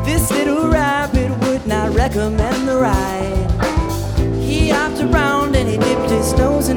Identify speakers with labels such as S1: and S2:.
S1: This little rabbit would not recommend the ride. He hopped around and he dipped his nose in